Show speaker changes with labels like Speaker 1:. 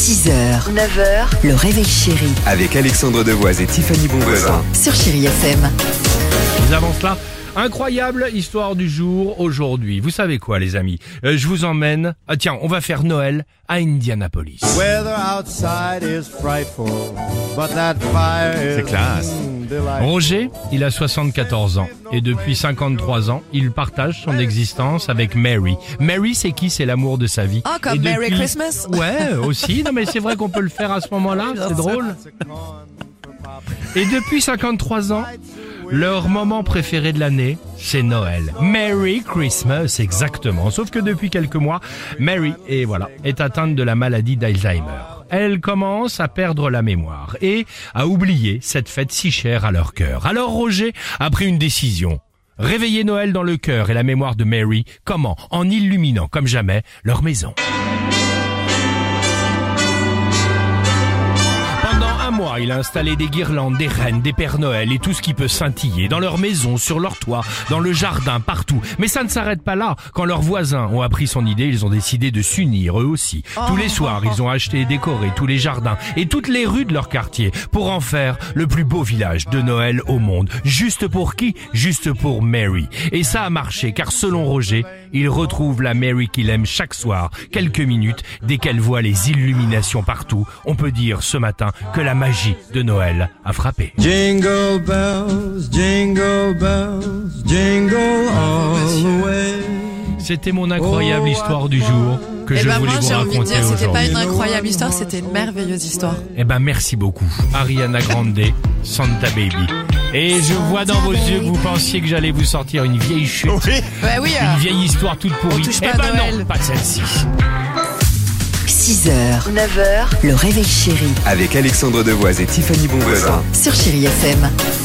Speaker 1: 6h, 9h, le réveil chéri
Speaker 2: Avec Alexandre Devoise et Tiffany Bonvoisin.
Speaker 1: sur Chéri FM.
Speaker 3: Nous avons cela. Incroyable histoire du jour aujourd'hui. Vous savez quoi, les amis? Je vous emmène. Ah tiens, on va faire Noël à Indianapolis.
Speaker 4: Weather outside is frightful, but that fire is
Speaker 3: C'est classe.
Speaker 4: delightful.
Speaker 3: Roger, il a 74 ans et depuis 53 ans, il partage son existence avec Mary. Mary, c'est qui? C'est l'amour de sa vie.
Speaker 5: Ah, comme
Speaker 3: Et
Speaker 5: Merry
Speaker 3: depuis-
Speaker 5: Christmas.
Speaker 3: Ouais, aussi. Non, mais c'est vrai qu'on peut le faire à ce moment-là. C'est drôle. Et depuis 53 ans, leur moment préféré de l'année, c'est Noël. Merry Christmas, exactement. Sauf que depuis quelques mois, Mary est atteinte de la maladie d'Alzheimer. Elle commence à perdre la mémoire et à oublier cette fête si chère à leur cœur. Alors Roger a pris une décision. Réveiller Noël dans le cœur et la mémoire de Mary. Comment? En illuminant comme jamais leur maison. Pendant un mois, il a installé des guirlandes, des rennes, des Pères Noël et tout ce qui peut scintiller dans leur maison, sur leur toit, dans le jardin, partout. Mais ça ne s'arrête pas là. Quand leurs voisins ont appris son idée, ils ont décidé de s'unir eux aussi. Tous les soirs, ils ont acheté et décoré tous les jardins et toutes les rues de leur quartier pour en faire le plus beau village de Noël au monde. Juste pour qui? Juste pour Mary. Et ça a marché car selon Roger, il retrouve la Mary qu'il aime chaque soir, quelques minutes, dès qu'elle voit les illuminations partout. On peut dire ce matin que la magie de Noël a frappé.
Speaker 4: Jingle jingle all the way.
Speaker 3: C'était mon incroyable histoire du jour que je
Speaker 5: Eh ben
Speaker 3: voulais
Speaker 5: moi
Speaker 3: vous
Speaker 5: j'ai envie de
Speaker 3: raconter
Speaker 5: dire, c'était pas
Speaker 3: aujourd'hui.
Speaker 5: une incroyable histoire, c'était une merveilleuse histoire.
Speaker 3: Eh ben merci beaucoup, Ariana Grande, Santa Baby. Et je vois dans vos yeux que vous pensiez que j'allais vous sortir une vieille chute,
Speaker 5: Ouais, oui.
Speaker 3: une vieille histoire toute pourrie.
Speaker 5: touche pas
Speaker 3: Eh
Speaker 5: à
Speaker 3: ben non,
Speaker 5: Noël.
Speaker 3: pas celle-ci.
Speaker 1: 6h, 9h, le réveil chéri
Speaker 2: Avec Alexandre Devoise et Tiffany Bonvoisin.
Speaker 1: sur Chéri FM.